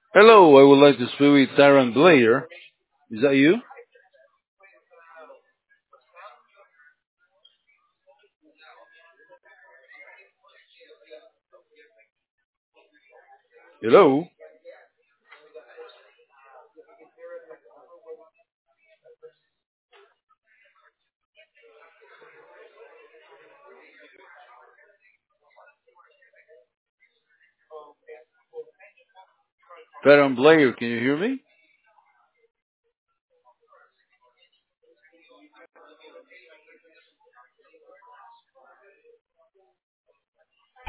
Hello, I would like to speak with Tyron Blair. Is that you? Hello? Tyron Blair, can you hear me?